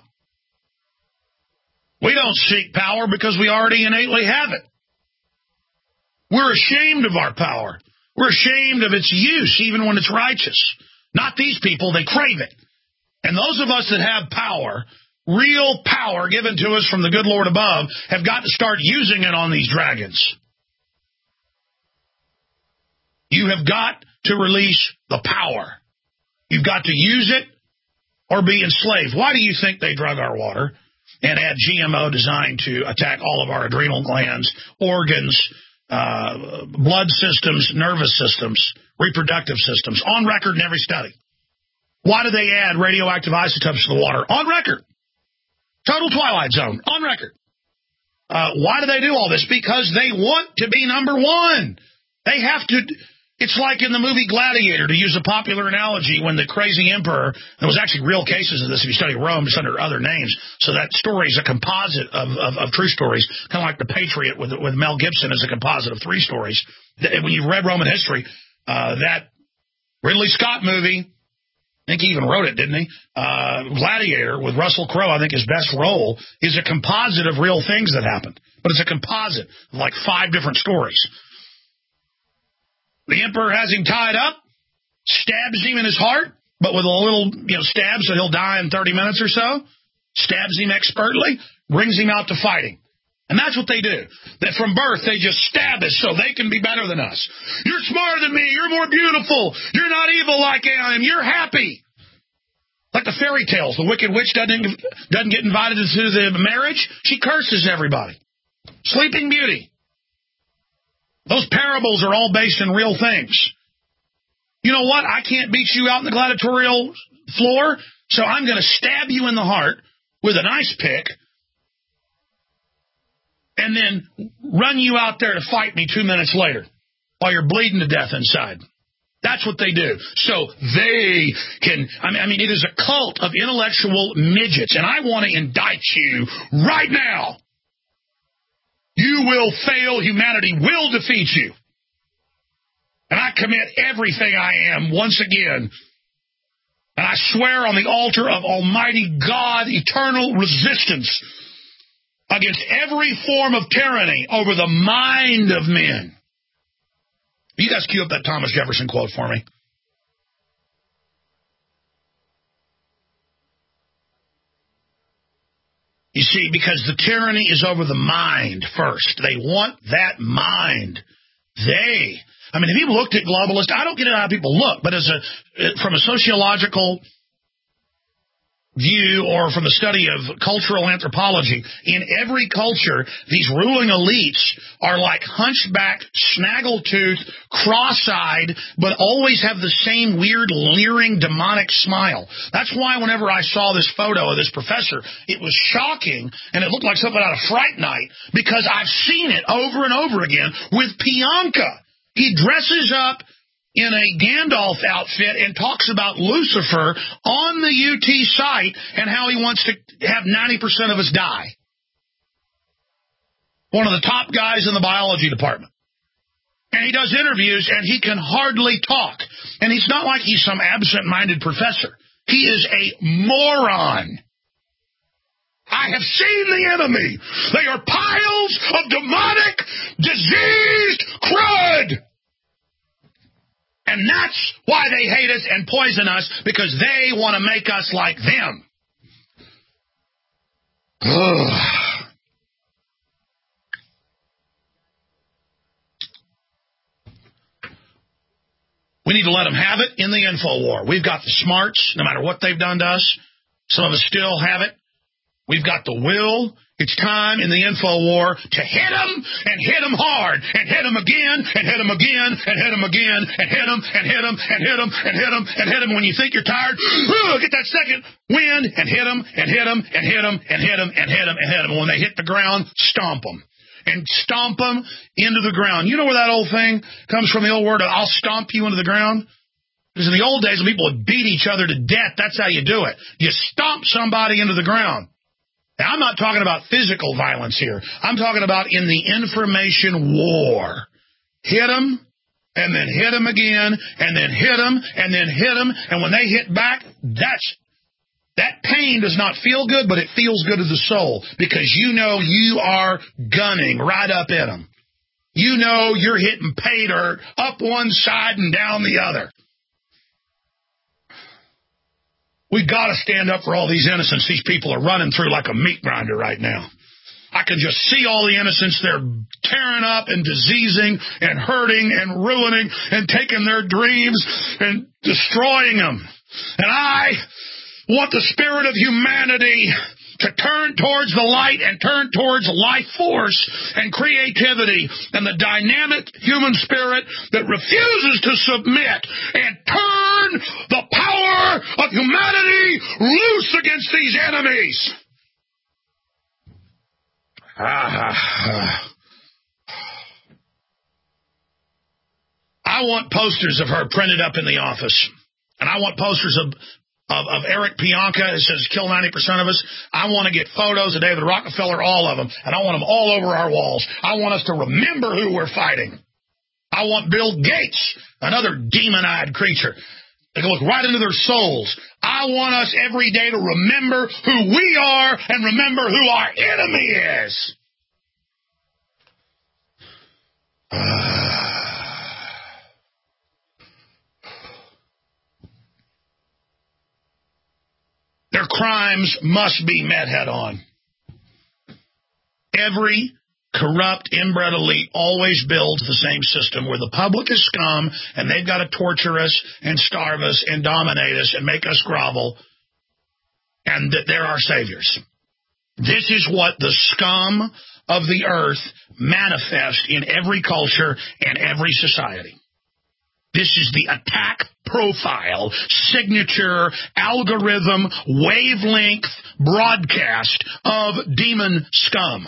We don't seek power because we already innately have it. We're ashamed of our power. We're ashamed of its use, even when it's righteous. Not these people, they crave it. And those of us that have power, real power given to us from the good Lord above, have got to start using it on these dragons. You have got to release the power. You've got to use it or be enslaved. Why do you think they drug our water and had GMO designed to attack all of our adrenal glands, organs, blood systems, nervous systems, reproductive systems, on record in every study? Why do they add radioactive isotopes to the water? On record. Total Twilight Zone. On record. Why do they do all this? Because they want to be number one. They have to. It's like in the movie Gladiator, to use a popular analogy, when the crazy emperor, there was actually real cases of this if you study Rome, just under other names, so that story is a composite of true stories, kind of like The Patriot with Mel Gibson is a composite of three stories. When you've read Roman history, that Ridley Scott movie, I think he even wrote it, didn't he? Gladiator with Russell Crowe, I think his best role, is a composite of real things that happened. But it's a composite of like 5 different stories. The emperor has him tied up, stabs him in his heart, but with a little, stab so he'll die in 30 minutes or so, stabs him expertly, brings him out to fighting. And that's what they do. That from birth, they just stab us so they can be better than us. You're smarter than me. You're more beautiful. You're not evil like I am. You're happy. Like the fairy tales. The wicked witch doesn't get invited to the marriage. She curses everybody. Sleeping Beauty. Those parables are all based in real things. You know what? I can't beat you out in the gladiatorial floor, so I'm going to stab you in the heart with an ice pick and then run you out there to fight me 2 minutes later while you're bleeding to death inside. That's what they do. So they can, it is a cult of intellectual midgets, and I want to indict you right now. You will fail. Humanity will defeat you. And I commit everything I am once again. And I swear on the altar of Almighty God, eternal resistance against every form of tyranny over the mind of men. You guys cue up that Thomas Jefferson quote for me. You see, because the tyranny is over the mind first. They want that mind. Have you looked at globalists? I don't get how people look, but from a sociological view or from the study of cultural anthropology, in every culture, these ruling elites are like hunchback, snaggletooth, cross-eyed, but always have the same weird, leering, demonic smile. That's why whenever I saw this photo of this professor, it was shocking, and it looked like something out of Fright Night, because I've seen it over and over again with Pianka. He dresses up in a Gandalf outfit and talks about Lucifer on the UT site and how he wants to have 90% of us die. One of the top guys in the biology department. And he does interviews, and he can hardly talk. And he's not like he's some absent-minded professor. He is a moron. I have seen the enemy. They are piles of demonic, diseased crud. And that's why they hate us and poison us, because they want to make us like them. We need to let them have it in the info war. We've got the smarts, no matter what they've done to us. Some of us still have it. We've got the will. It's time in the info war to hit them and hit them hard and hit them again and hit them again and hit them again and hit them and hit them and hit them and hit them and hit them. When you think you're tired, get that second wind and hit them and hit them and hit them and hit them and hit them and hit them. When they hit the ground, stomp them. And stomp them into the ground. You know where that old thing comes from, the old word, I'll stomp you into the ground? Because in the old days, when people would beat each other to death, that's how you do it. You stomp somebody into the ground. Now, I'm not talking about physical violence here. I'm talking about in the information war. Hit them, and then hit them again, and then hit them, and then hit them. And when they hit back, that pain does not feel good, but it feels good to the soul, because you know you are gunning right up at them. You know you're hitting pay dirt up one side and down the other. We've got to stand up for all these innocents these people are running through like a meat grinder right now. I can just see all the innocents they're tearing up and diseasing and hurting and ruining and taking their dreams and destroying them. And I want the spirit of humanity to turn towards the light and turn towards life force and creativity and the dynamic human spirit that refuses to submit and turn the power of humanity loose against these enemies. I want posters of her printed up in the office. And I want posters of Eric Pianka that says kill 90% of us. I want to get photos of David Rockefeller, all of them, and I want them all over our walls. I want us to remember who we're fighting. I want Bill Gates, another demon-eyed creature, to look right into their souls. I want us every day to remember who we are and remember who our enemy is. Their crimes must be met head on. Every corrupt, inbred elite always builds the same system where the public is scum and they've got to torture us and starve us and dominate us and make us grovel, and that they're our saviors. This is what the scum of the earth manifest in every culture and every society. This is the attack profile, signature, algorithm, wavelength broadcast of demon scum.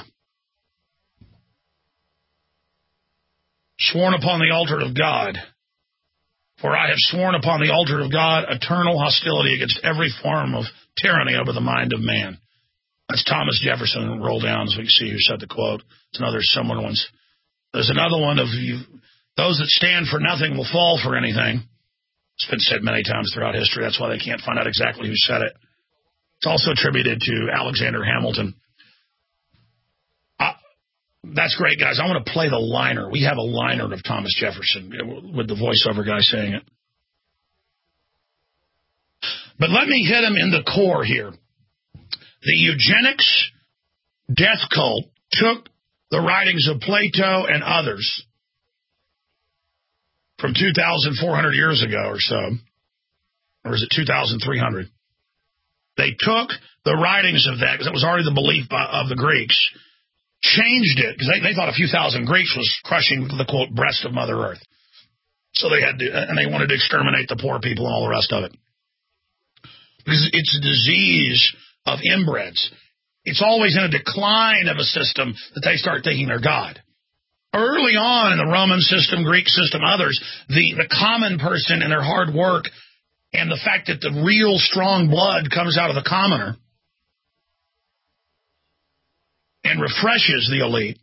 Sworn upon the altar of God. For I have sworn upon the altar of God eternal hostility against every form of tyranny over the mind of man. That's Thomas Jefferson. Roll down so we can see who said the quote. It's another similar one. There's another one of you. Those that stand for nothing will fall for anything. It's been said many times throughout history. That's why they can't find out exactly who said it. It's also attributed to Alexander Hamilton. That's great, guys. I want to play the liner. We have a liner of Thomas Jefferson with the voiceover guy saying it. But let me hit him in the core here. The eugenics death cult took the writings of Plato and others from 2,400 years ago or so, or is it 2,300? They took the writings of that, because it was already the belief of the Greeks, changed it, because they thought a few thousand Greeks was crushing the, quote, breast of Mother Earth. So they had to, and they wanted to exterminate the poor people and all the rest of it. Because it's a disease of inbreds. It's always in a decline of a system that they start thinking they're God. Early on in the Roman system, Greek system, others, the common person and their hard work and the fact that the real strong blood comes out of the commoner and refreshes the elite,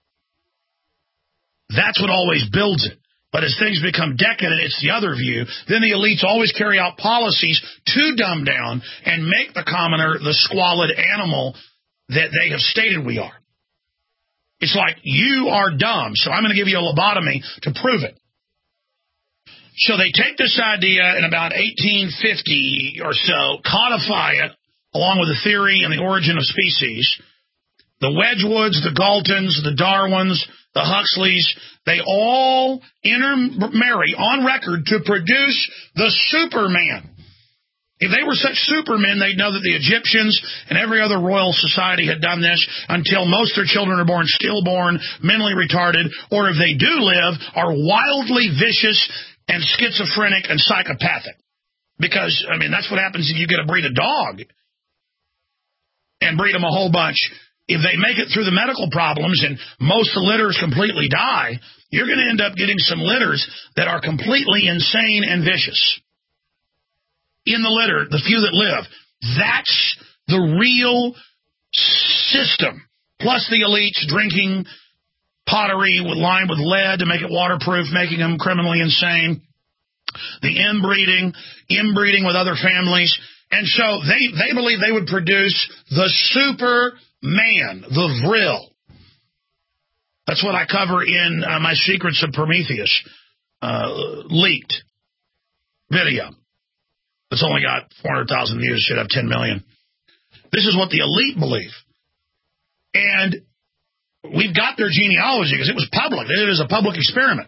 that's what always builds it. But as things become decadent, it's the other view. Then the elites always carry out policies to dumb down and make the commoner the squalid animal that they have stated we are. It's like, you are dumb, so I'm going to give you a lobotomy to prove it. So they take this idea in about 1850 or so, codify it, along with the theory and the origin of species. The Wedgwoods, the Galtons, the Darwins, the Huxleys, they all intermarry on record to produce the Superman. If they were such supermen, they'd know that the Egyptians and every other royal society had done this until most of their children are born stillborn, mentally retarded, or if they do live, are wildly vicious and schizophrenic and psychopathic. Because, I mean, that's what happens if you get to breed a dog and breed them a whole bunch. If they make it through the medical problems and most of the litters completely die, you're going to end up getting some litters that are completely insane and vicious. In the litter, the few that live, that's the real system. Plus the elites drinking pottery lined with lead to make it waterproof, making them criminally insane. The inbreeding with other families. And so they believe they would produce the Superman, the Vril. That's what I cover in my Secrets of Prometheus leaked video. It's only got 400,000 views, should have 10 million. This is what the elite believe. And we've got their genealogy because it was public. It is a public experiment.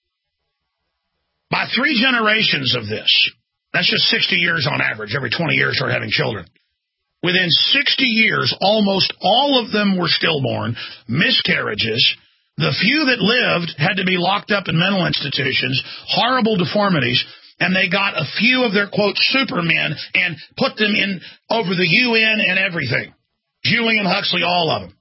By 3 generations of this, that's just 60 years on average, every 20 years start having children. Within 60 years, almost all of them were stillborn, miscarriages. The few that lived had to be locked up in mental institutions, horrible deformities, and they got a few of their, quote, supermen and put them in over the UN and everything. Julian Huxley, all of them.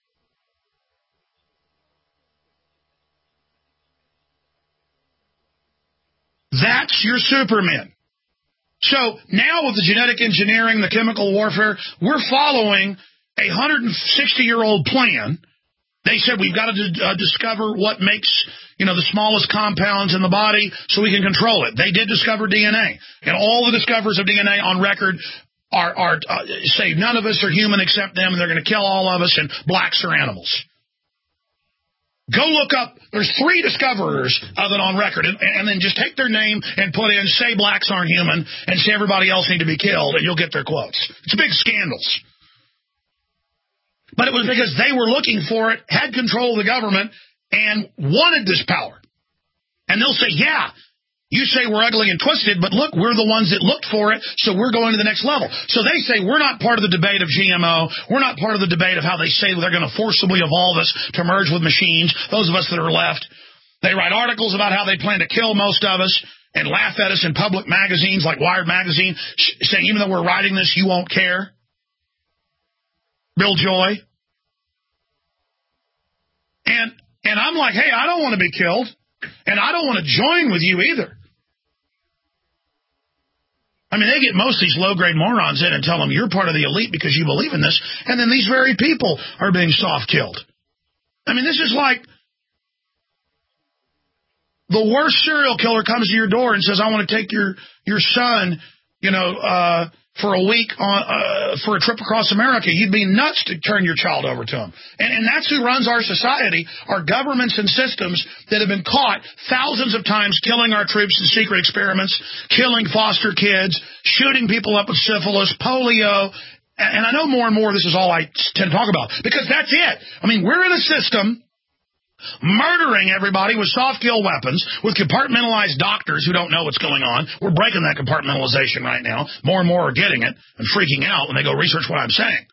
That's your supermen. So now with the genetic engineering, the chemical warfare, we're following a 160-year-old plan. They said we've got to discover what makes, the smallest compounds in the body so we can control it. They did discover DNA. And all the discoverers of DNA on record are say none of us are human except them, and they're going to kill all of us, and blacks are animals. Go look up, there's 3 discoverers of it on record, and then just take their name and put in, say blacks aren't human, and say everybody else need to be killed, and you'll get their quotes. It's big scandals. But it was because they were looking for it, had control of the government, and wanted this power. And they'll say, yeah, you say we're ugly and twisted, but look, we're the ones that looked for it, so we're going to the next level. So they say we're not part of the debate of GMO. We're not part of the debate of how they say they're going to forcibly evolve us to merge with machines, those of us that are left. They write articles about how they plan to kill most of us and laugh at us in public magazines like Wired Magazine, saying even though we're writing this, you won't care. Bill Joy. And I'm like, hey, I don't want to be killed, and I don't want to join with you either. I mean, they get most of these low-grade morons in and tell them you're part of the elite because you believe in this, and then these very people are being soft-killed. I mean, this is like the worst serial killer comes to your door and says, I want to take your son, for a week for a trip across America. You'd be nuts to turn your child over to him. And that's who runs our society, our governments and systems that have been caught thousands of times killing our troops in secret experiments, killing foster kids, shooting people up with syphilis, polio. And I know more and more this is all I tend to talk about because that's it. I mean, we're in a system murdering everybody with soft kill weapons, with compartmentalized doctors who don't know what's going on. We're breaking that compartmentalization right now. More and more are getting it and freaking out when they go research what I'm saying.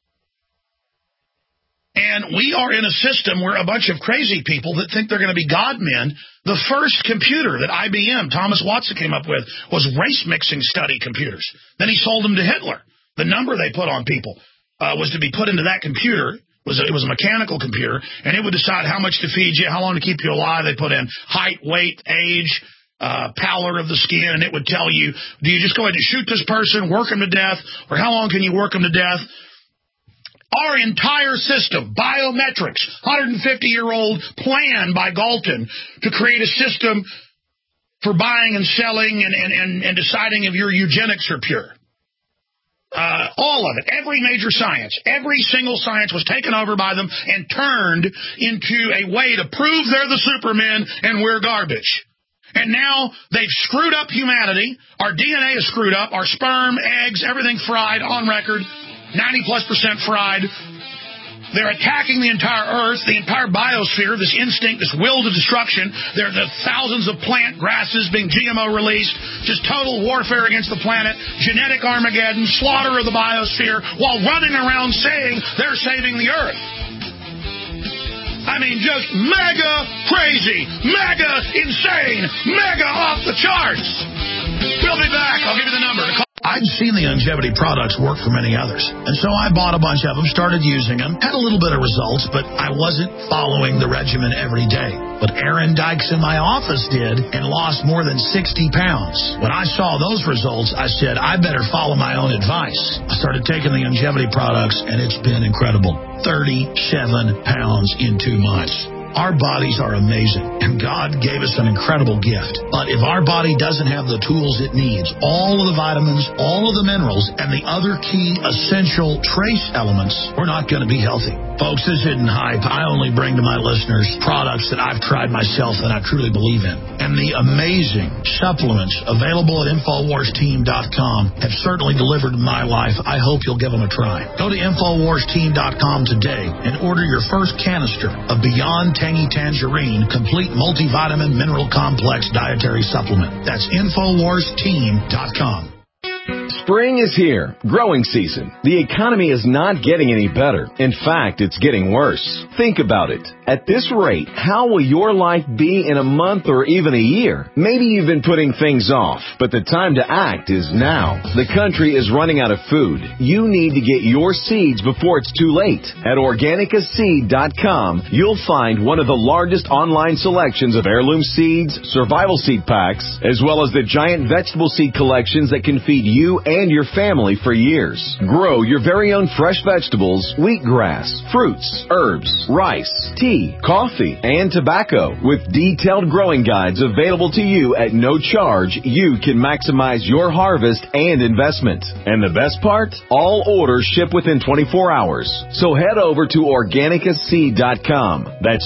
And we are in a system where a bunch of crazy people that think they're going to be God-men. The first computer that IBM, Thomas Watson, came up with was race-mixing study computers. Then he sold them to Hitler. The number they put on people was to be put into that computer. It was a mechanical computer, and it would decide how much to feed you, how long to keep you alive. They put in height, weight, age, pallor of the skin, and it would tell you, do you just go ahead and shoot this person, work them to death, or how long can you work them to death? Our entire system, biometrics, 150-year-old plan by Galton to create a system for buying and selling and deciding if your eugenics are pure. All of it, every major science, every single science was taken over by them and turned into a way to prove they're the supermen and we're garbage. And now they've screwed up humanity. Our DNA is screwed up. Our sperm, eggs, everything fried on record. 90+% fried. They're attacking the entire Earth, the entire biosphere, this instinct, this will to destruction. There are the thousands of plant grasses being GMO released, just total warfare against the planet, genetic Armageddon, slaughter of the biosphere, while running around saying they're saving the Earth. I mean, just mega crazy, mega insane, mega off the charts. We'll be back. I'll give you the number to call. I'd seen the longevity products work for many others, and so I bought a bunch of them, started using them, had a little bit of results, but I wasn't following the regimen every day. But Aaron Dykes in my office did and lost more than 60 pounds. When I saw those results, I said, I better follow my own advice. I started taking the longevity products, and it's been incredible. 37 pounds in 2 months. Our bodies are amazing, and God gave us an incredible gift. But if our body doesn't have the tools it needs, all of the vitamins, all of the minerals, and the other key essential trace elements, we're not going to be healthy. Folks, this isn't hype. I only bring to my listeners products that I've tried myself and I truly believe in. And the amazing supplements available at InfoWarsTeam.com have certainly delivered in my life. I hope you'll give them a try. Go to InfoWarsTeam.com today and order your first canister of Beyond Tangy Tangerine Complete Multivitamin Mineral Complex Dietary Supplement. That's InfoWarsTeam.com. Spring is here. Growing season. The economy is not getting any better. In fact, it's getting worse. Think about it. At this rate, how will your life be in a month or even a year? Maybe you've been putting things off, but the time to act is now. The country is running out of food. You need to get your seeds before it's too late. At Organicaseed.com, you'll find one of the largest online selections of heirloom seeds, survival seed packs, as well as the giant vegetable seed collections that can feed you and your family for years. Grow your very own fresh vegetables, wheatgrass, fruits, herbs, rice, tea, coffee, and tobacco. With detailed growing guides available to you at no charge, you can maximize your harvest and investment. And the best part? All orders ship within 24 hours. So head over to Organicaseed.com. That's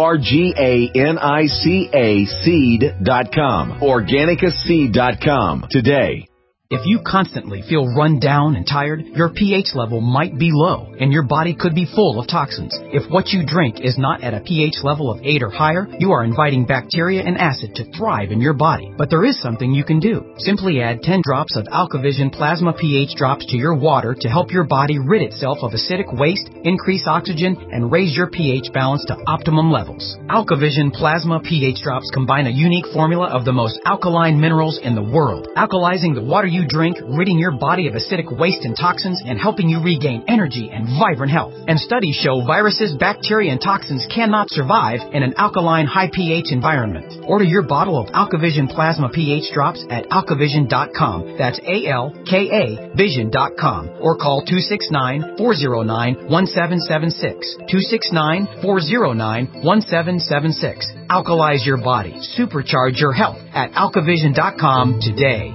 ORGANICA seed.com. Organicaseed.com today. If you constantly feel run down and tired, your pH level might be low, and your body could be full of toxins. If what you drink is not at a pH level of 8 or higher, you are inviting bacteria and acid to thrive in your body. But there is something you can do. Simply add 10 drops of AlkaVision Plasma pH drops to your water to help your body rid itself of acidic waste, increase oxygen, and raise your pH balance to optimum levels. AlkaVision Plasma pH drops combine a unique formula of the most alkaline minerals in the world, alkalizing the water you drink, ridding your body of acidic waste and toxins, and helping you regain energy and vibrant health. And studies show viruses, bacteria, and toxins cannot survive in an alkaline, high pH environment. Order your bottle of AlkaVision Plasma pH drops at AlkaVision.com. That's ALKA Vision.com. Or call 269-409-1776. 269-409-1776. Alkalize your body. Supercharge your health at AlkaVision.com today.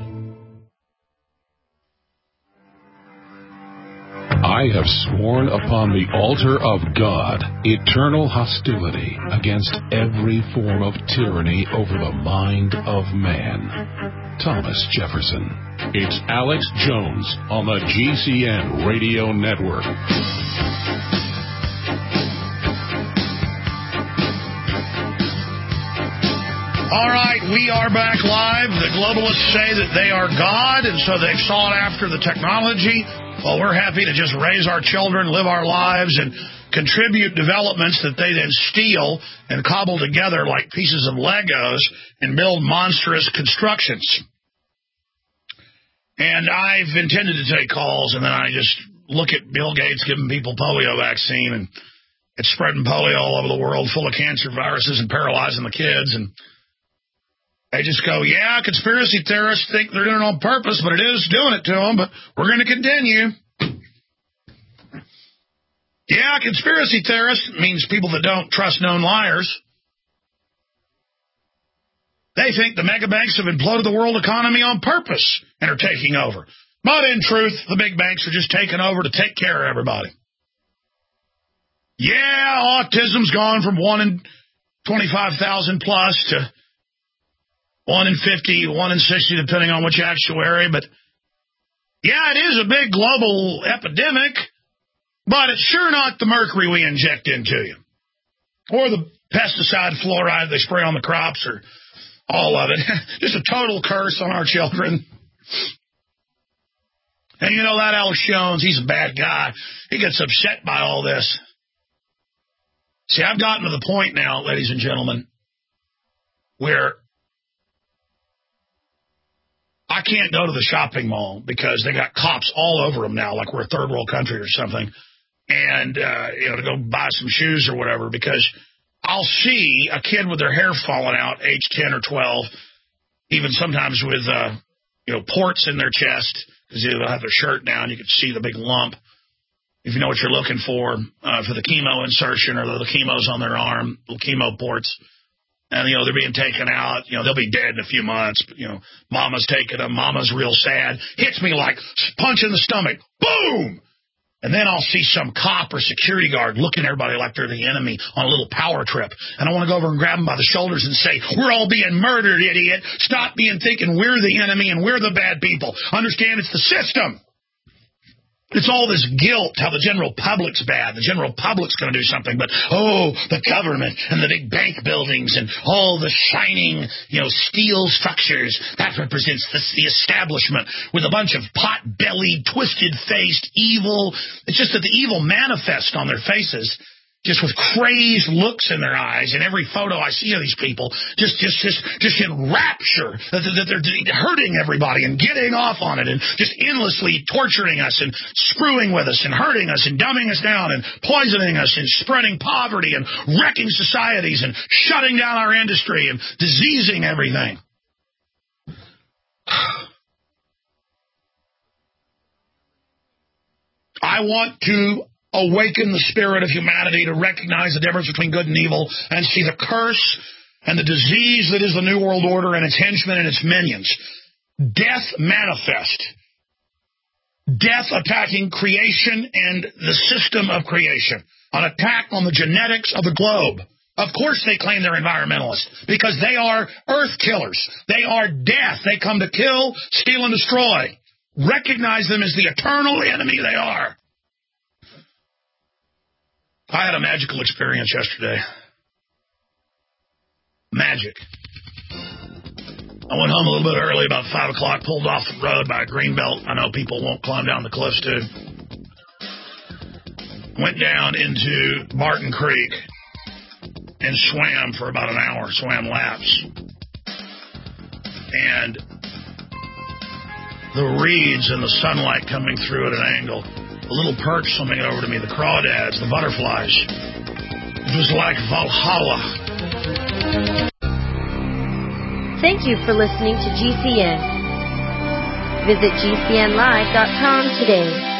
I have sworn upon the altar of God eternal hostility against every form of tyranny over the mind of man. Thomas Jefferson. It's Alex Jones on the GCN Radio Network. All right, we are back live. The globalists say that they are God, and so they've sought after the technology. Well, we're happy to just raise our children, live our lives, and contribute developments that they then steal and cobble together like pieces of Legos and build monstrous constructions. And I've intended to take calls, and then I just look at Bill Gates giving people polio vaccine, and it's spreading polio all over the world, full of cancer viruses and paralyzing the kids, and they just go, yeah, conspiracy theorists think they're doing it on purpose, but it is doing it to them, but we're going to continue. Yeah, conspiracy theorists means people that don't trust known liars. They think the mega banks have imploded the world economy on purpose and are taking over. But in truth, the big banks are just taking over to take care of everybody. Yeah, autism's gone from 1 in 25,000 plus to 1 in 50, 1 in 60, depending on which actuary. But, yeah, it is a big global epidemic, but it's sure not the mercury we inject into you or the pesticide fluoride they spray on the crops or all of it. Just a total curse on our children. And, you know, that Alex Jones, he's a bad guy. He gets upset by all this. See, I've gotten to the point now, ladies and gentlemen, where I can't go to the shopping mall because they got cops all over them now, like we're a third world country or something, and, to go buy some shoes or whatever, because I'll see a kid with their hair falling out, age 10 or 12, even sometimes with, ports in their chest, because they'll have their shirt down. You can see the big lump, if you know what you're looking for the chemo insertion or the chemos on their arm, little chemo ports. And, they're being taken out. They'll be dead in a few months. But, mama's taking them. Mama's real sad. Hits me like punch in the stomach. Boom! And then I'll see some cop or security guard looking at everybody like they're the enemy on a little power trip. And I want to go over and grab them by the shoulders and say, we're all being murdered, idiot. Stop thinking we're the enemy and we're the bad people. Understand it's the system. It's all this guilt, how the general public's bad. The general public's going to do something, but, the government and the big bank buildings and all the shining, steel structures, that represents the establishment with a bunch of pot-bellied, twisted-faced, evil. It's just that the evil manifest on their faces, just with crazed looks in their eyes. In every photo I see of these people, just in rapture that they're hurting everybody and getting off on it and just endlessly torturing us and screwing with us and hurting us and dumbing us down and poisoning us and spreading poverty and wrecking societies and shutting down our industry and diseasing everything. I want to awaken the spirit of humanity to recognize the difference between good and evil and see the curse and the disease that is the New World Order and its henchmen and its minions. Death manifest. Death attacking creation and the system of creation. An attack on the genetics of the globe. Of course they claim they're environmentalists because they are earth killers. They are death. They come to kill, steal, and destroy. Recognize them as the eternal enemy they are. I had a magical experience yesterday. Magic. I went home a little bit early, about 5 o'clock, pulled off the road by a green belt. I know people won't climb down the cliffs, too. Went down into Barton Creek and swam for about an hour, swam laps. And the reeds and the sunlight coming through at an angle, a little perch swimming over to me, the crawdads, the butterflies. It was like Valhalla. Thank you for listening to GCN. Visit GCNlive.com today.